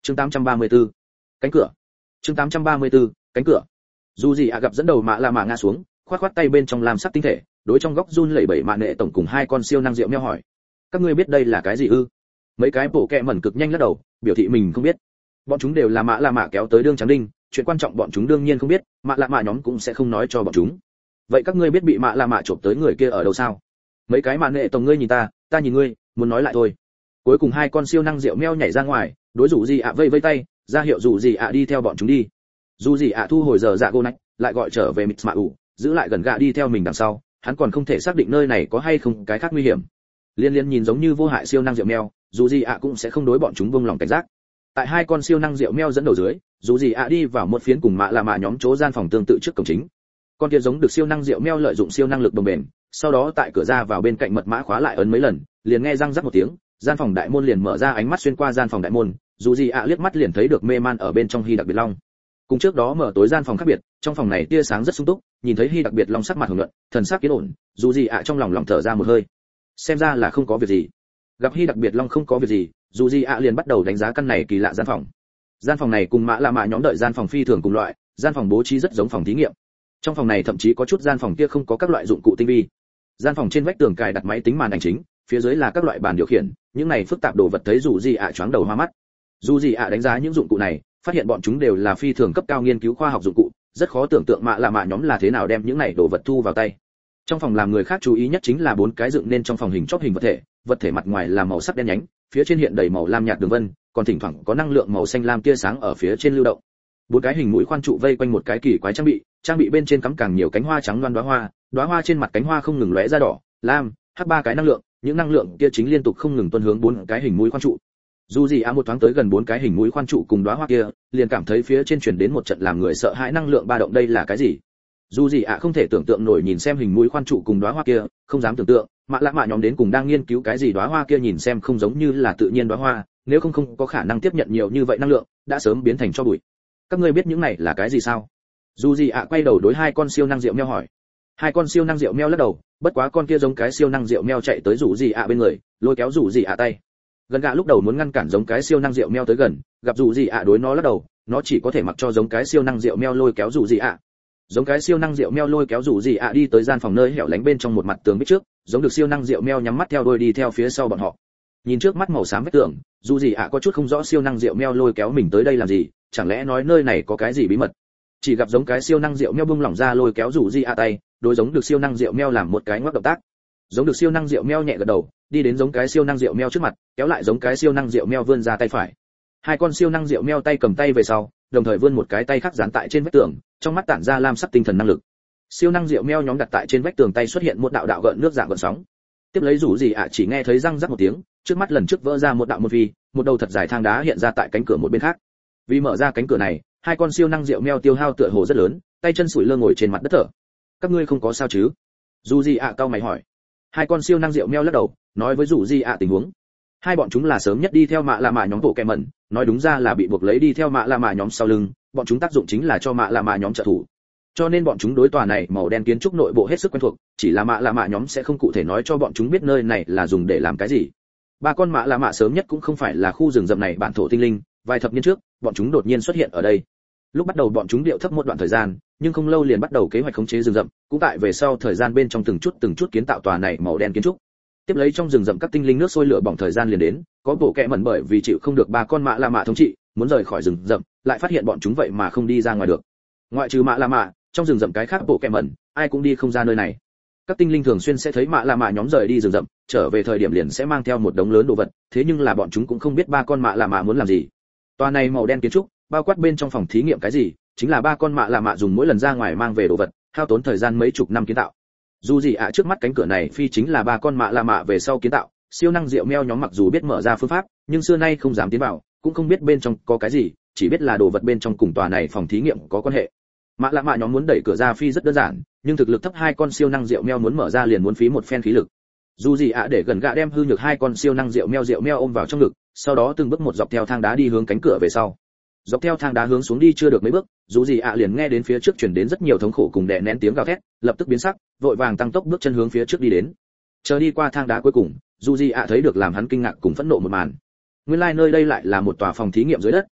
Chương 834. Cánh cửa. Chương 834. Cánh cửa. Dù gì gặp dẫn đầu mạ la mạ ngã xuống, khoát khoát tay bên trong làm sắc tinh thể, đối trong góc run lẩy bẩy mạ nệ tổng cùng hai con siêu năng rượu meo hỏi: các ngươi biết đây là cái gì ư? Mấy cái bộ kẹ mẩn cực nhanh lắc đầu, biểu thị mình không biết. Bọn chúng đều là mạ la mạ kéo tới đương trắng đinh, chuyện quan trọng bọn chúng đương nhiên không biết, mạ la mạ nhóm cũng sẽ không nói cho bọn chúng. Vậy các ngươi biết bị mạ la mạ chộp tới người kia ở đâu sao? Mấy cái mạ nệ tổng ngươi nhìn ta nhìn ngươi, muốn nói lại thôi. Cuối cùng hai con siêu năng rượu meo nhảy ra ngoài, đối rủ gì vây vây tay, ra hiệu rủ gì đi theo bọn chúng đi. Dù gì thu hồi giờ dạ gô nách, lại gọi trở về mịt mạ ủ, giữ lại gần gạ đi theo mình đằng sau, hắn còn không thể xác định nơi này có hay không cái khác nguy hiểm. Liên liên nhìn giống như vô hại siêu năng rượu meo, dù gì cũng sẽ không đối bọn chúng buông lòng cảnh giác. Tại hai con siêu năng rượu meo dẫn đầu dưới, dù gì đi vào một phiến cùng mạ là mạ nhóm chỗ gian phòng tương tự trước cổng chính. Con kia giống được siêu năng rượu meo lợi dụng siêu năng lực đồng bền, sau đó tại cửa ra vào bên cạnh mật mã khóa lại ấn mấy lần, liền nghe răng rắc một tiếng, gian phòng đại môn liền mở ra, ánh mắt xuyên qua gian phòng đại môn, dù gì liếc mắt liền thấy được mê man ở bên trong Hy Đặc Biệt Long. Cùng trước đó mở tối gian phòng khác biệt, trong phòng này tia sáng rất sung túc, nhìn thấy Hy Đặc Biệt Long sắc mặt hưởng luận, thần sắc yên ổn, dù gì trong lòng thở ra một hơi. Xem ra là không có việc gì. Gặp Hy Đặc Biệt Long không có việc gì, dù gì liền bắt đầu đánh giá căn này kỳ lạ gian phòng. Gian phòng này cùng mạ là mạ nhóm đợi gian phòng phi thường cùng loại, gian phòng bố trí rất giống phòng thí nghiệm. Trong phòng này thậm chí có chút gian phòng kia không có các loại dụng cụ tinh vi. Gian phòng trên vách tường cài đặt máy tính màn ảnh chính, phía dưới là các loại bàn điều khiển, những này phức tạp đồ vật thấy dù gì choáng đầu hoa mắt. Dù gì đánh giá những dụng cụ này, phát hiện bọn chúng đều là phi thường cấp cao nghiên cứu khoa học dụng cụ, rất khó tưởng tượng mạ là mạ nhóm là thế nào đem những này đồ vật thu vào tay. Trong phòng làm người khác chú ý nhất chính là bốn cái dựng nên trong phòng hình chóp hình vật thể mặt ngoài là màu sắc đen nhánh, phía trên hiện đầy màu lam nhạt đường vân, còn thỉnh thoảng có năng lượng màu xanh lam tia sáng ở phía trên lưu động. Bốn cái hình mũi khoan trụ vây quanh một cái kỳ quái trang bị bên trên cắm càng nhiều cánh hoa trắng loan đóa hoa trên mặt cánh hoa không ngừng lóe ra đỏ, lam, hắc ba cái năng lượng, những năng lượng kia chính liên tục không ngừng tuôn hướng bốn cái hình mũi khoan trụ. Dù gì một thoáng tới gần bốn cái hình mũi khoan trụ cùng đóa hoa kia, liền cảm thấy phía trên truyền đến một trận làm người sợ hãi năng lượng ba động, đây là cái gì? Dù gì không thể tưởng tượng nổi nhìn xem hình mũi khoan trụ cùng đóa hoa kia, không dám tưởng tượng, mạ lạ mạ nhóm đến cùng đang nghiên cứu cái gì, đóa hoa kia nhìn xem không giống như là tự nhiên đóa hoa, nếu không có khả năng tiếp nhận nhiều như vậy năng lượng, đã sớm biến thành tro bụi. Các ngươi biết những này là cái gì sao? Dù gì quay đầu đối hai con siêu năng rượu meo hỏi. Hai con siêu năng rượu meo lắc đầu, bất quá con kia giống cái siêu năng rượu meo chạy tới rủ gì bên người, lôi kéo rủ gì tay. Gần gạ lúc đầu muốn ngăn cản giống cái siêu năng rượu meo tới gần, gặp rủ gì đối nó lắc đầu, nó chỉ có thể mặc cho giống cái siêu năng rượu meo lôi kéo rủ gì Giống cái siêu năng rượu meo lôi kéo rủ gì đi tới gian phòng nơi hẻo lánh bên trong một mặt tường bích trước, giống được siêu năng rượu meo nhắm mắt theo đuôi đi theo phía sau bọn họ. Nhìn trước mắt màu xám vách tường, dù gì có chút không rõ siêu năng rượu meo lôi kéo mình tới đây làm gì, chẳng lẽ nói nơi này có cái gì bí mật. Chỉ gặp giống cái siêu năng rượu meo bung lỏng ra lôi kéo rủ gì tay, đối giống được siêu năng rượu meo làm một cái ngoắc động tác. Giống được siêu năng rượu meo nhẹ gật đầu, đi đến giống cái siêu năng rượu meo trước mặt, kéo lại giống cái siêu năng rượu meo vươn ra tay phải. Hai con siêu năng rượu meo tay cầm tay về sau, đồng thời vươn một cái tay khác dán tại trên vách tường, trong mắt tản ra lam sắc tinh thần năng lực. Siêu năng rượu meo nhóm đặt tại trên vách tường tay xuất hiện một đạo gợn nước dạng gợn sóng. Tiếp lấy rủ gì chỉ nghe thấy răng rắc một tiếng, trước mắt lần trước vỡ ra một đạo một vi, một đầu thật dài thang đá hiện ra tại cánh cửa một bên khác. Vì mở ra cánh cửa này, hai con siêu năng rượu meo tiêu hao tựa hồ rất lớn, tay chân sủi lơ ngồi trên mặt đất thở. Các ngươi không có sao chứ? Dù gì cau mày hỏi. Hai con siêu năng rượu meo lắc đầu, nói với rủ gì tình huống. Hai bọn chúng là sớm nhất đi theo mạ là mạ nhóm bộ kẹ mẩn, nói đúng ra là bị buộc lấy đi theo mạ là mạ nhóm sau lưng, bọn chúng tác dụng chính là cho mạ là mạ nhóm trợ thủ. Cho nên bọn chúng đối tòa này màu đen kiến trúc nội bộ hết sức quen thuộc, chỉ là mạ là mạ nhóm sẽ không cụ thể nói cho bọn chúng biết nơi này là dùng để làm cái gì. Ba con mạ là mạ sớm nhất cũng không phải là khu rừng rậm này bản thổ tinh linh, vài thập niên trước, bọn chúng đột nhiên xuất hiện ở đây. Lúc bắt đầu bọn chúng điệu thấp một đoạn thời gian, nhưng không lâu liền bắt đầu kế hoạch khống chế rừng rậm, cũng tại về sau thời gian bên trong từng chút kiến tạo tòa này màu đen kiến trúc. Tiếp lấy trong rừng rậm các tinh linh nước sôi lửa bỏng thời gian liền đến, có bộ kẹ mẩn bởi vì chịu không được ba con mạ là mạ thống trị, muốn rời khỏi rừng rậm, lại phát hiện bọn chúng vậy mà không đi ra ngoài được. Ngoại trừ mạ là mạ, trong rừng rậm cái khác bộ kẹ mẩn, ai cũng đi không ra nơi này. Các tinh linh thường xuyên sẽ thấy mạ là mạ nhóm rời đi rừng rậm, trở về thời điểm liền sẽ mang theo một đống lớn đồ vật, thế nhưng là bọn chúng cũng không biết ba con mạ là mạ muốn làm gì. Tòa này màu đen kiến trúc, bao quát bên trong phòng thí nghiệm cái gì, chính là ba con mạ là mạ dùng mỗi lần ra ngoài mang về đồ vật, hao tốn thời gian mấy chục năm kiến tạo. Dù gì trước mắt cánh cửa này phi chính là ba con mạ là mạ về sau kiến tạo, siêu năng rượu meo nhóm mặc dù biết mở ra phương pháp, nhưng xưa nay không dám tiến vào, cũng không biết bên trong có cái gì, chỉ biết là đồ vật bên trong cùng tòa này phòng thí nghiệm có quan hệ. Mạ là mạ nhóm muốn đẩy cửa ra phi rất đơn giản, nhưng thực lực thấp hai con siêu năng rượu meo muốn mở ra liền muốn phí một phen khí lực. Dù gì để gần gạ đem hư nhược hai con siêu năng rượu meo ôm vào trong ngực, sau đó từng bước một dọc theo thang đá đi hướng cánh cửa về sau. Dọc theo thang đá hướng xuống đi chưa được mấy bước, dù gì liền nghe đến phía trước truyền đến rất nhiều thống khổ cùng đè nén tiếng gào thét, lập tức biến sắc, vội vàng tăng tốc bước chân hướng phía trước đi đến. Chờ đi qua thang đá cuối cùng, dù gì thấy được làm hắn kinh ngạc cùng phẫn nộ một màn. Nguyên lai nơi đây lại là một tòa phòng thí nghiệm dưới đất,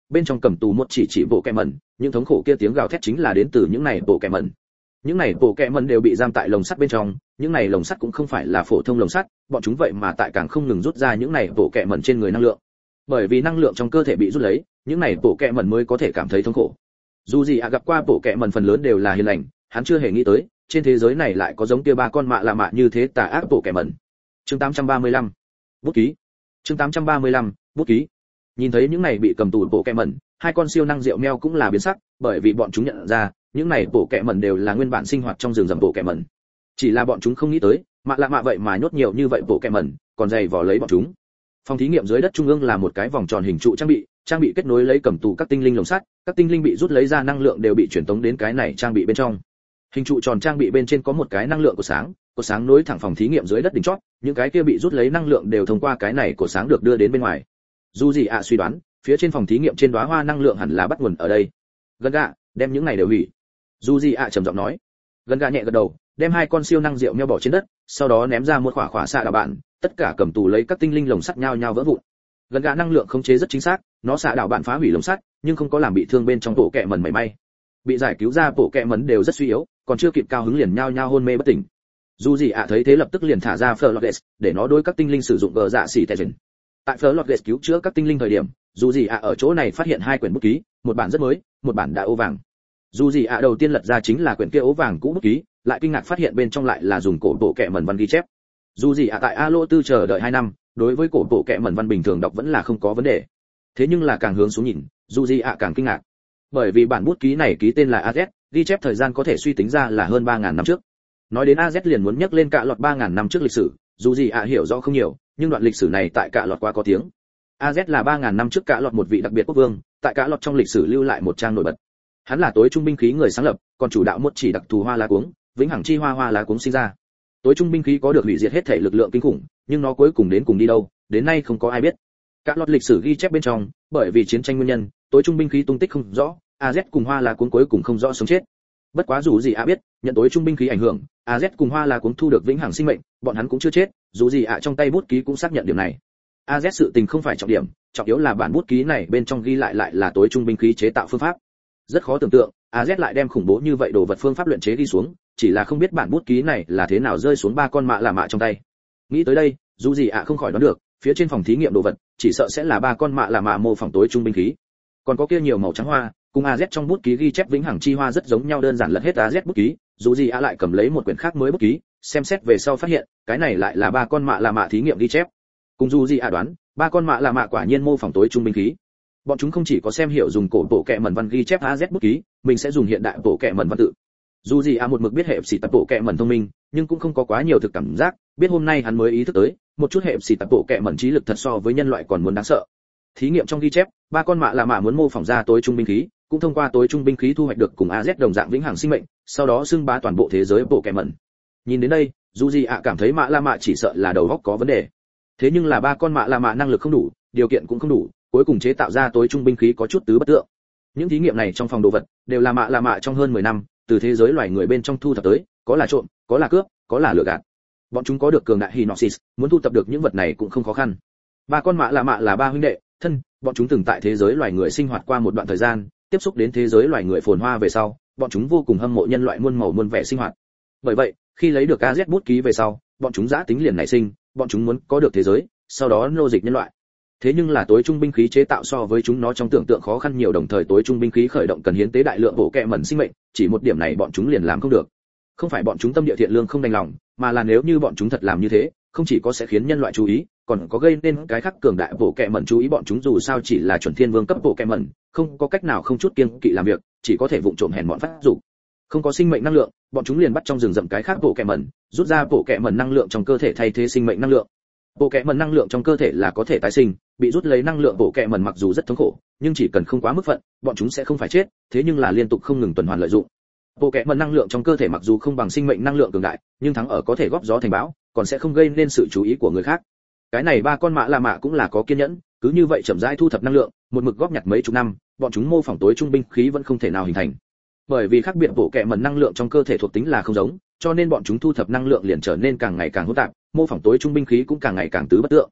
bên trong cầm tù một chỉ bộ kẹ mẩn, những thống khổ kia tiếng gào thét chính là đến từ những này bộ kẹ mẩn. Những này bộ kẹ mẩn đều bị giam tại lồng sắt bên trong, những này lồng sắt cũng không phải là phổ thông lồng sắt, bọn chúng vậy mà tại càng không ngừng rút ra những này bộ kẹ mẩn trên người năng lượng. Bởi vì năng lượng trong cơ thể bị rút lấy, những này bộ kẹ mẩn mới có thể cảm thấy thống khổ. Dù gì gặp qua bộ kẹ mẩn phần lớn đều là hiền lành, hắn chưa hề nghĩ tới, trên thế giới này lại có giống kia ba con mạ là mạ như thế tà ác bộ kẹ mẩn. Chương 835. Bút ký. Chương 835. Bút ký. Nhìn thấy những này bị cầm tù bộ kẹ mẩn, hai con siêu năng rượu meo cũng là biến sắc, bởi vì bọn chúng nhận ra, những này bộ kẹ mẩn đều là nguyên bản sinh hoạt trong rừng rậm bộ kẹ mẩn. Chỉ là bọn chúng không nghĩ tới, mạ lạ mạ vậy mà nhốt nhiều như vậy bộ kẹ mẩn, còn dày vò lấy bọn chúng. Phòng thí nghiệm dưới đất trung ương là một cái vòng tròn hình trụ trang bị kết nối lấy cầm tù các tinh linh lồng sắt, các tinh linh bị rút lấy ra năng lượng đều bị chuyển tống đến cái này trang bị bên trong. Hình trụ tròn trang bị bên trên có một cái năng lượng của sáng nối thẳng phòng thí nghiệm dưới đất đỉnh chót, những cái kia bị rút lấy năng lượng đều thông qua cái này của sáng được đưa đến bên ngoài. Dù gì suy đoán, phía trên phòng thí nghiệm trên đóa hoa năng lượng hẳn là bắt nguồn ở đây. Gần gạ, đem những này đều hủy. Dù gì trầm giọng nói. Gần gạ nhẹ gật đầu, đem hai con siêu năng rượu meo bỏ trên đất, sau đó ném ra một khỏa xạ đạo bạn, tất cả cầm tù lấy các tinh linh lồng sắt nhao nhao vỡ vụn. Gần gạ năng lượng khống chế rất chính xác, nó xạ đạo bạn phá hủy lồng sắt, nhưng không có làm bị thương bên trong bộ kẹ mẩn mảy may. Bị giải cứu ra bộ kẹ mẩn đều rất suy yếu, còn chưa kịp cao hứng liền nhao nhao hôn mê bất tỉnh. Dù gì thấy thế lập tức liền thả ra Flores, để nó đối các tinh linh sử dụng gờ dạ xỉ tệ dần. Tại Flores cứu chữa các tinh linh thời điểm, dù gì ở chỗ này phát hiện hai quyển bút ký, một bản rất mới, một bản đã ố vàng. Dù gì đầu tiên lật ra chính là quyển kia ố vàng cũ bút ký, lại kinh ngạc phát hiện bên trong lại là dùng cổ bộ kẹ mẩn văn ghi chép. Dù gì tại Alo Tư chờ đợi 2 năm, đối với cổ bộ kẹ mẩn văn bình thường đọc vẫn là không có vấn đề. Thế nhưng là càng hướng xuống nhìn, dù gì càng kinh ngạc. Bởi vì bản bút ký này ký tên là AZ, ghi chép thời gian có thể suy tính ra là hơn 3000 năm trước. Nói đến AZ liền muốn nhắc lên cả lọt 3000 năm trước lịch sử, dù gì hiểu rõ không nhiều, nhưng đoạn lịch sử này tại cả lọt quá có tiếng. AZ là 3000 năm trước cả lọt một vị đặc biệt quốc vương, tại cả lọt trong lịch sử lưu lại một trang nổi bật. Hắn là tối trung binh khí người sáng lập, còn chủ đạo một chỉ đặc thù hoa lá cuống, vĩnh hằng chi hoa lá cuống sinh ra. Tối trung binh khí có được hủy diệt hết thể lực lượng kinh khủng, nhưng nó cuối cùng đến cùng đi đâu, đến nay không có ai biết. Cả lọt lịch sử ghi chép bên trong, bởi vì chiến tranh nguyên nhân, tối trung binh khí tung tích không rõ, AZ cùng hoa lá cuống cuối cùng không rõ sống chết. Bất quá dù gì biết, nhận tối trung binh khí ảnh hưởng, AZ cùng hoa lá cuống thu được vĩnh hằng sinh mệnh, bọn hắn cũng chưa chết, dù gì trong tay bút ký cũng xác nhận điểm này. AZ sự tình không phải trọng điểm, trọng yếu là bản bút ký này bên trong ghi lại là tối trung binh khí chế tạo phương pháp. Rất khó tưởng tượng, AZ lại đem khủng bố như vậy đồ vật phương pháp luyện chế ghi xuống, chỉ là không biết bản bút ký này là thế nào rơi xuống ba con mạ là mạ trong tay. Nghĩ tới đây, dù gì không khỏi đoán được, phía trên phòng thí nghiệm đồ vật, chỉ sợ sẽ là ba con mạ là mạ mô phỏng tối trung binh khí. Còn có kia nhiều màu trắng hoa, cùng AZ trong bút ký ghi chép vĩnh hằng chi hoa rất giống nhau, đơn giản lật hết AZ bút ký, dù gì lại cầm lấy một quyển khác mới bút ký, xem xét về sau phát hiện, cái này lại là ba con mạ là mạ thí nghiệm ghi chép. Cùng dù gì đoán, ba con mạ là mạ quả nhiên mô phỏng tối trung binh khí. Bọn chúng không chỉ có xem hiểu dùng cổ bộ kệ mẩn văn ghi chép AZ bút ký, mình sẽ dùng hiện đại bộ kệ mẩn văn tự. Dù gì một mực biết hệ xỉ tập bộ kệ mẩn thông minh, nhưng cũng không có quá nhiều thực cảm giác, biết hôm nay hắn mới ý thức tới, một chút hệ xỉ tập bộ kệ mẩn trí lực thật so với nhân loại còn muốn đáng sợ. Thí nghiệm trong ghi chép, ba con mạ là mạ muốn mô phỏng ra tối trung binh khí, cũng thông qua tối trung binh khí thu hoạch được cùng AZ đồng dạng vĩnh hằng sinh mệnh, sau đó xưng bá toàn bộ thế giới bộ kệ mẩn. Nhìn đến đây, dù gì cảm thấy mạ là mạ chỉ sợ là đầu óc có vấn đề. Thế nhưng là ba con mạ là mạ năng lực không đủ, điều kiện cũng không đủ, cuối cùng chế tạo ra tối trung binh khí có chút tứ bất tượng. Những thí nghiệm này trong phòng đồ vật đều là mạ trong hơn 10 năm, từ thế giới loài người bên trong thu thập tới, có là trộm, có là cướp, có là lừa gạt. Bọn chúng có được cường đại Hinoxis, muốn thu thập được những vật này cũng không khó khăn. Ba con mạ là ba huynh đệ, thân, bọn chúng từng tại thế giới loài người sinh hoạt qua một đoạn thời gian, tiếp xúc đến thế giới loài người phồn hoa về sau, bọn chúng vô cùng hâm mộ nhân loại muôn màu muôn vẻ sinh hoạt. Bởi vậy, khi lấy được AZ bút ký về sau, bọn chúng giã tính liền nảy sinh, bọn chúng muốn có được thế giới, sau đó nô dịch nhân loại. Thế nhưng là tối trung binh khí chế tạo so với chúng nó trong tưởng tượng khó khăn nhiều, đồng thời tối trung binh khí khởi động cần hiến tế đại lượng bộ kệ mẩn sinh mệnh, chỉ một điểm này bọn chúng liền làm không được. Không phải bọn chúng tâm địa thiện lương không đành lòng, mà là nếu như bọn chúng thật làm như thế, không chỉ có sẽ khiến nhân loại chú ý, còn có gây nên cái khác cường đại bộ kệ mẩn chú ý. Bọn chúng dù sao chỉ là chuẩn thiên vương cấp bộ kệ mẩn, không có cách nào không chút kiêng kỵ làm việc, chỉ có thể vụng trộm hèn mọn phát dục. Không có sinh mệnh năng lượng, bọn chúng liền bắt trong rừng rậm cái khác bộ kệ mẩn, rút ra bộ kệ mẩn năng lượng trong cơ thể thay thế sinh mệnh năng lượng. Bộ kệ mẩn năng lượng trong cơ thể là có thể tái sinh, bị rút lấy năng lượng bộ kệ mẩn mặc dù rất thống khổ, nhưng chỉ cần không quá mức phận, bọn chúng sẽ không phải chết, thế nhưng là liên tục không ngừng tuần hoàn lợi dụng. Bộ kệ mẩn năng lượng trong cơ thể mặc dù không bằng sinh mệnh năng lượng cường đại, nhưng thắng ở có thể góp gió thành bão, còn sẽ không gây nên sự chú ý của người khác. Cái này ba con mạ là mạ cũng là có kiên nhẫn, cứ như vậy chậm rãi thu thập năng lượng, một mực góp nhặt mấy chục năm, bọn chúng mô phỏng tối trung binh khí vẫn không thể nào hình thành. Bởi vì khác biệt bộ kệ mẩn năng lượng trong cơ thể thuộc tính là không giống, cho nên bọn chúng thu thập năng lượng liền trở nên càng ngày càng hỗn tạp, mô phỏng tối trung binh khí cũng càng ngày càng tứ bất tượng.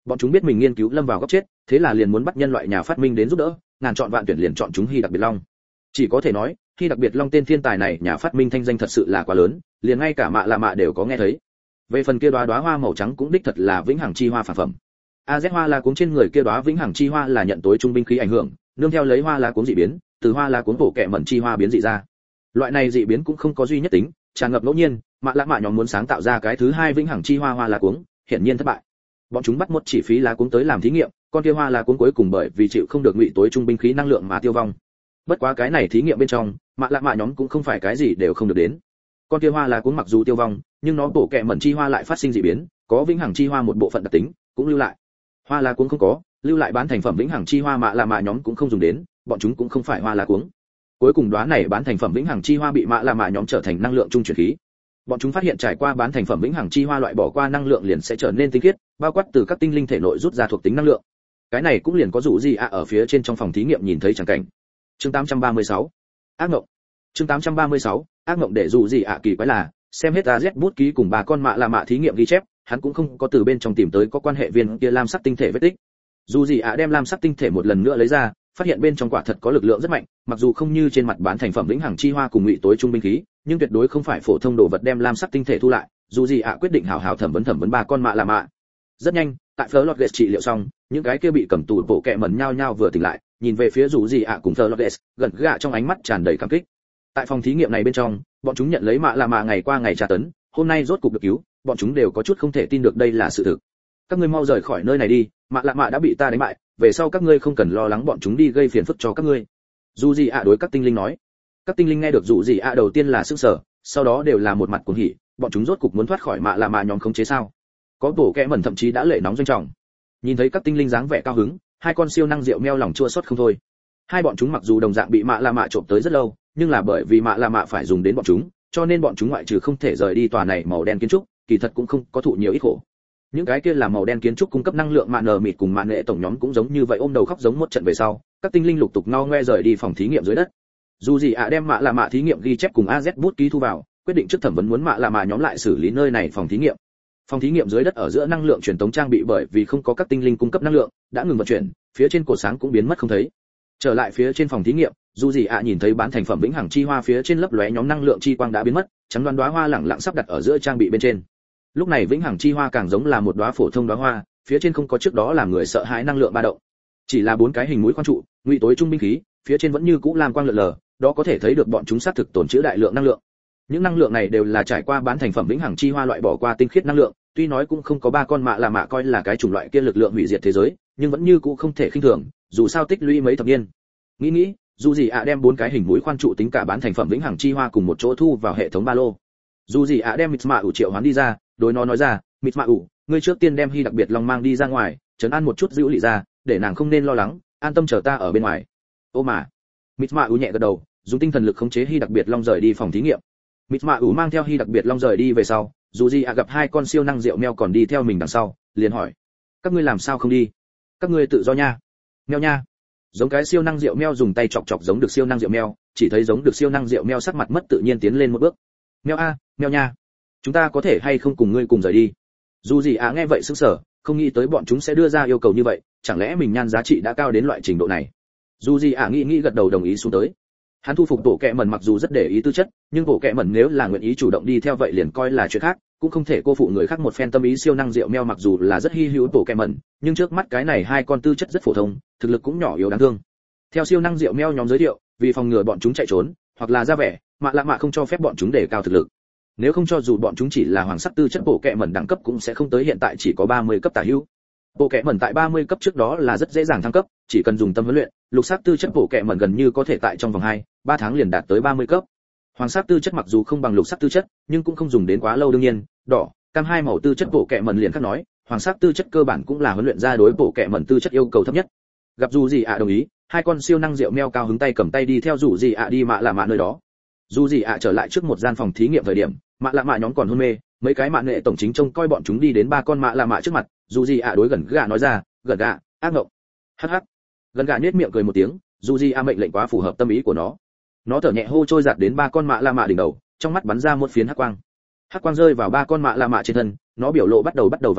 Bọn chúng biết mình nghiên cứu lâm vào góc chết, thế là liền muốn bắt nhân loại nhà phát minh đến giúp đỡ, ngàn chọn vạn tuyển liền chọn chúng Hy đặc biệt long. Chỉ có thể nói, Hy đặc biệt long tên thiên tài này nhà phát minh thanh danh thật sự là quá lớn, liền ngay cả mạ lạ mạ đều có nghe thấy. Về phần kia đóa hoa màu trắng cũng đích thật là vĩnh hằng chi hoa phản phẩm. Az hoa lá cuống trên người kia đóa vĩnh hằng chi hoa là nhận tối trung binh khí ảnh hưởng, nương theo lấy hoa lá cuống dị biến, từ hoa lá cuống bổ kẹ mẩn chi hoa biến dị ra. Loại này dị biến cũng không có duy nhất tính, tràn ngập ngẫu nhiên, mạ lạ mạ nhóm muốn sáng tạo ra cái thứ hai vĩnh hằng chi hoa hoa lá cuống, hiển nhiên thất bại. Bọn chúng bắt một chỉ phí lá cuống tới làm thí nghiệm, con kia hoa lá cuống cuối cùng bởi vì chịu không được ngụy tối trung binh khí năng lượng mà tiêu vong. Bất quá cái này thí nghiệm bên trong, mạ lạ mạ nhóm cũng không phải cái gì đều không được đến. Con kia hoa lá cuống mặc dù tiêu vong, nhưng nó bổ kẹ mẩn chi hoa lại phát sinh dị biến, có vĩnh hằng chi hoa một bộ phận đặc tính, cũng lưu lại. Hoa lá cuống không có, lưu lại bán thành phẩm vĩnh hằng chi hoa mạ lạ mạ nhóm cũng không dùng đến, bọn chúng cũng không phải hoa lá cuống. Cuối cùng đóa này bán thành phẩm vĩnh hằng chi hoa bị mạ lạ mạ nhóm trở thành năng lượng trung chuyển khí. Bọn chúng phát hiện trải qua bán thành phẩm vĩnh hằng chi hoa loại bỏ qua năng lượng liền sẽ trở nên tinh khiết, bao quát từ các tinh linh thể nội rút ra thuộc tính năng lượng. Cái này cũng liền có dụ gì ở phía trên trong phòng thí nghiệm nhìn thấy chẳng cảnh. Chương 836. Ác ngộng. Chương 836. Ác ngộng để dụ gì kỳ quái là, xem hết AZ bút ký cùng bà con mạ là mạ thí nghiệm ghi chép, hắn cũng không có từ bên trong tìm tới có quan hệ viên kia lam sắc tinh thể vết tích. Dù gì đem lam sắc tinh thể một lần nữa lấy ra, phát hiện bên trong quả thật có lực lượng rất mạnh, mặc dù không như trên mặt bán thành phẩm vĩnh hằng chi hoa cùng ngụy tối trung binh khí, nhưng tuyệt đối không phải phổ thông đồ vật đem lam sắc tinh thể thu lại. Dù gì quyết định hảo hảo thẩm vấn bà con mạ là mạ. Rất nhanh, tại Florges trị liệu xong, những cái kia bị cầm tù bộ kẹ mẩn nhao nhao vừa tỉnh lại, nhìn về phía dù gì cùng Florges, gần gạ trong ánh mắt tràn đầy cảm kích. Tại phòng thí nghiệm này bên trong, bọn chúng nhận lấy mạ là mạ ngày qua ngày tra tấn, hôm nay rốt cục được cứu, bọn chúng đều có chút không thể tin được đây là sự thực. Các ngươi mau rời khỏi nơi này đi, mạ là mạ đã bị ta đánh bại, về sau các ngươi không cần lo lắng bọn chúng đi gây phiền phức cho các ngươi. Dù gì đối các tinh linh nói. Các tinh linh nghe được dù gì đầu tiên là sững sờ, sau đó đều là một mặt cuồng hỉ, bọn chúng rốt cục muốn thoát khỏi mạ là mạ nhóm khống chế sao? Có bổ kẽ mẩn thậm chí đã lệ nóng doanh trọng. Nhìn thấy các tinh linh dáng vẻ cao hứng, hai con siêu năng rượu meo lòng chua xót không thôi. Hai bọn chúng mặc dù đồng dạng bị mạ là mạ trộm tới rất lâu, nhưng là bởi vì mạ là mạ phải dùng đến bọn chúng, cho nên bọn chúng ngoại trừ không thể rời đi tòa này màu đen kiến trúc, kỳ thật cũng không có thụ nhiều ít khổ. Những cái kia là màu đen kiến trúc cung cấp năng lượng mạ nở mịt cùng mạ nghệ tổng nhóm cũng giống như vậy ôm đầu khóc giống một trận về sau, các tinh linh lục tục ngao ngoe rời đi phòng thí nghiệm dưới đất. Dù gì đem mạ là mạ thí nghiệm ghi chép cùng AZ bút ký thu vào, quyết định trước thẩm vấn muốn mạ là mạ nhóm lại xử lý nơi này phòng thí nghiệm. Phòng thí nghiệm dưới đất ở giữa năng lượng truyền tống trang bị bởi vì không có các tinh linh cung cấp năng lượng, đã ngừng vận chuyển, phía trên cột sáng cũng biến mất không thấy. Trở lại phía trên phòng thí nghiệm, dù gì nhìn thấy bán thành phẩm vĩnh hằng chi hoa phía trên lấp lóe nhóm năng lượng chi quang đã biến mất, trắng đoán đóa hoa lẳng lặng sắp đặt ở giữa trang bị bên trên. Lúc này vĩnh hằng chi hoa càng giống là một đóa phổ thông đóa hoa, phía trên không có trước đó làm người sợ hãi năng lượng ba động. Chỉ là bốn cái hình mũi khoan trụ, ngụy tối trung binh khí, phía trên vẫn như cũ làm quang lờ lờ, đó có thể thấy được bọn chúng xác thực tồn trữ đại lượng năng lượng. Những năng lượng này đều là trải qua bán thành phẩm vĩnh hằng chi hoa loại bỏ qua tinh khiết năng lượng, tuy nói cũng không có ba con mạ là mạ coi là cái chủng loại kia lực lượng hủy diệt thế giới, nhưng vẫn như cũ không thể khinh thường, dù sao tích lũy mấy thập niên. Nghĩ, dù gì đem bốn cái hình mũi khoan trụ tính cả bán thành phẩm vĩnh hằng chi hoa cùng một chỗ thu vào hệ thống ba lô. Dù gì đem Mịt Mạ ủ triệu hoán đi ra, đối nó nói ra, Mịt Mạ ủ, ngươi trước tiên đem Hy đặc biệt long mang đi ra ngoài, trấn an một chút dữ lị ra, để nàng không nên lo lắng, an tâm chờ ta ở bên ngoài. Ô mà. Mịt Mạ ủ nhẹ gật đầu, dùng tinh thần lực khống chế Hy đặc biệt long rời đi phòng thí nghiệm. Mịt Mạ ủ mang theo Hy đặc biệt long rời đi về sau, dù gì gặp hai con siêu năng rượu meo còn đi theo mình đằng sau, liền hỏi, các ngươi làm sao không đi? Các ngươi tự do nha. Meo nha. Giống cái siêu năng rượu meo dùng tay chọc chọc giống được siêu năng rượu meo, chỉ thấy giống được siêu năng rượu meo sắc mặt mất tự nhiên tiến lên một bước. Meo meo nha, chúng ta có thể hay không cùng ngươi cùng rời đi? Dù gì nghe vậy sững sờ, không nghĩ tới bọn chúng sẽ đưa ra yêu cầu như vậy, chẳng lẽ mình nhan giá trị đã cao đến loại trình độ này? Dù gì nghĩ gật đầu đồng ý xuống tới. Hắn thu phục bộ kệ mẩn mặc dù rất để ý tư chất, nhưng bộ kệ mẩn nếu là nguyện ý chủ động đi theo vậy liền coi là chuyện khác, cũng không thể cô phụ người khác một phen tâm ý. Siêu năng rượu meo mặc dù là rất hi hữu bộ kệ mẩn, nhưng trước mắt cái này hai con tư chất rất phổ thông, thực lực cũng nhỏ yếu đáng thương. Theo siêu năng rượu meo nhóm giới thiệu, vì phòng ngừa bọn chúng chạy trốn, hoặc là ra vẻ, mạ lạ mạ không cho phép bọn chúng đề cao thực lực. Nếu không cho dù bọn chúng chỉ là hoàng sắc tư chất bộ kệ mẩn đẳng cấp cũng sẽ không tới hiện tại chỉ có 30 cấp tả hữu. Bộ kệ mẩn tại 30 cấp trước đó là rất dễ dàng thăng cấp, chỉ cần dùng tâm huấn luyện, lục sắc tư chất bộ kệ mẩn gần như có thể tại trong vòng 2-3 tháng liền đạt tới 30 cấp. Hoàng sắc tư chất mặc dù không bằng lục sắc tư chất, nhưng cũng không dùng đến quá lâu đương nhiên, đỏ, cam hai màu tư chất bộ kệ mẩn liền khác nói, hoàng sắc tư chất cơ bản cũng là huấn luyện ra đối bộ kệ mẩn tư chất yêu cầu thấp nhất. Gặp dù gì đồng ý, hai con siêu năng rượu meo cao hứng tay cầm tay đi theo dù gì đi mạ là mạ nơi đó. Dù gì trở lại trước một gian phòng thí nghiệm thời điểm, mạ là mạ nhóm còn hôn mê, mấy cái mạ nghệ tổng chính trông coi bọn chúng đi đến ba con mạ là mạ trước mặt, dù gì đối gần gà nói ra, gần gà, ác ngộng. Hắc hắc. Gần gà nhếch miệng cười một tiếng, dù gì mệnh lệnh quá phù hợp tâm ý của nó. Nó thở nhẹ hô trôi giạt đến ba con mạ la mạ đỉnh đầu, trong mắt bắn ra một phiến hắc quang. Hắc quang rơi vào ba con mạ la mạ trên thân, nó biểu lộ bắt đầu vặn mèo,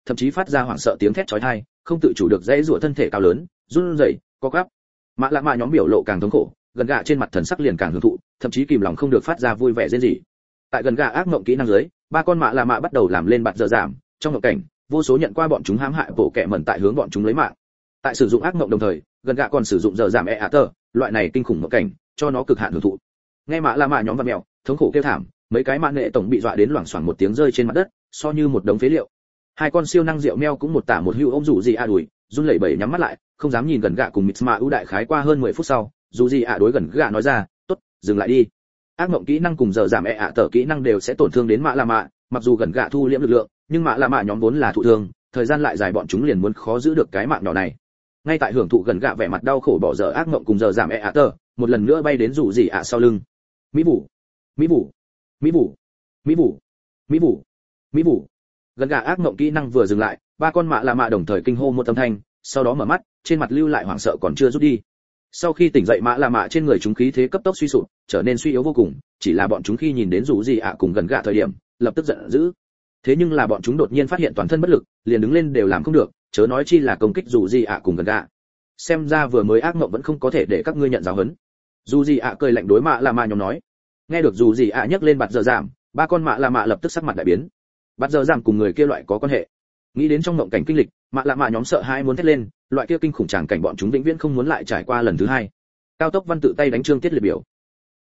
thậm chí phát ra hoảng sợ tiếng thét chói tai, không tự chủ được dãy rủa thân thể cao lớn, run rẩy, co quắp. Mạ lạ mạ nhóm biểu lộ càng thống khổ, gần gạ trên mặt thần sắc liền càng hưởng thụ, thậm chí kìm lòng không được phát ra vui vẻ rên rỉ. Tại gần gạ ác mộng kỹ năng dưới, ba con mạ lạ mạ bắt đầu làm lên bạt dở giảm, trong mộng cảnh, vô số nhận qua bọn chúng hãm hại bộ kẻ mẩn tại hướng bọn chúng lấy mạng. Tại sử dụng ác mộng đồng thời, gần gạ còn sử dụng dở giảm tơ, loại này kinh khủng mộng cảnh, cho nó cực hạn hưởng thụ. Nghe mạ lạ mạ nhóm vặn mèo, thống khổ kêu thảm, mấy cái mạ nghệ tổng bị dọa đến loảng xoảng một tiếng rơi trên mặt đất, so như một đống phế liệu. Hai con siêu năng rượu meo cũng một tả một hữu ôm rủ gì đuổi, run lẩy bẩy nhắm mắt lại, không dám nhìn gần gạ cùng Mitsma ưu đại khái qua hơn 10 phút sau, dù gì đối gần gạ nói ra, "Tốt, dừng lại đi." Ác mộng kỹ năng cùng giờ giảm tờ kỹ năng đều sẽ tổn thương đến mạ lạ mạ, mặc dù gần gạ thu liễm lực lượng, nhưng mạ lạ mạ nhóm vốn là thụ thương, thời gian lại dài bọn chúng liền muốn khó giữ được cái mạng nhỏ này. Ngay tại hưởng thụ gần gạ vẻ mặt đau khổ bỏ dở ác mộng cùng giờ giảm tờ, một lần nữa bay đến rủ gì sau lưng. Mỹ vũ, Mỹ vũ, Mỹ vũ, Mỹ vũ, Mỹ vũ, Mỹ vũ. Gần gạ ác mộng kỹ năng vừa dừng lại, ba con mạ lạ mạ đồng thời kinh hô một âm thanh, sau đó mở mắt, trên mặt lưu lại hoảng sợ còn chưa rút đi. Sau khi tỉnh dậy mạ lạ mạ trên người chúng khí thế cấp tốc suy sụp, trở nên suy yếu vô cùng, chỉ là bọn chúng khi nhìn đến rủ gì cùng gần gạ thời điểm, lập tức giận dữ. Thế nhưng là bọn chúng đột nhiên phát hiện toàn thân bất lực, liền đứng lên đều làm không được, chớ nói chi là công kích rủ gì cùng gần gạ. Xem ra vừa mới ác mộng vẫn không có thể để các ngươi nhận giáo huấn. Rủ gì cười lạnh đối mạ lạ mạ nhóm nói. Nghe được rủ gì nhắc lên bạt giờ giảm, ba con mạ lạ mạ lập tức sắc mặt đại biến. Bạt giờ giảm cùng người kia loại có quan hệ. Nghĩ đến trong mộng cảnh kinh lịch, mạ lạ mạ nhóm sợ hãi muốn thét lên, loại kia kinh khủng tràng cảnh bọn chúng vĩnh viễn không muốn lại trải qua lần thứ hai. Cao tốc văn tự tay đánh chương tiết liệt biểu.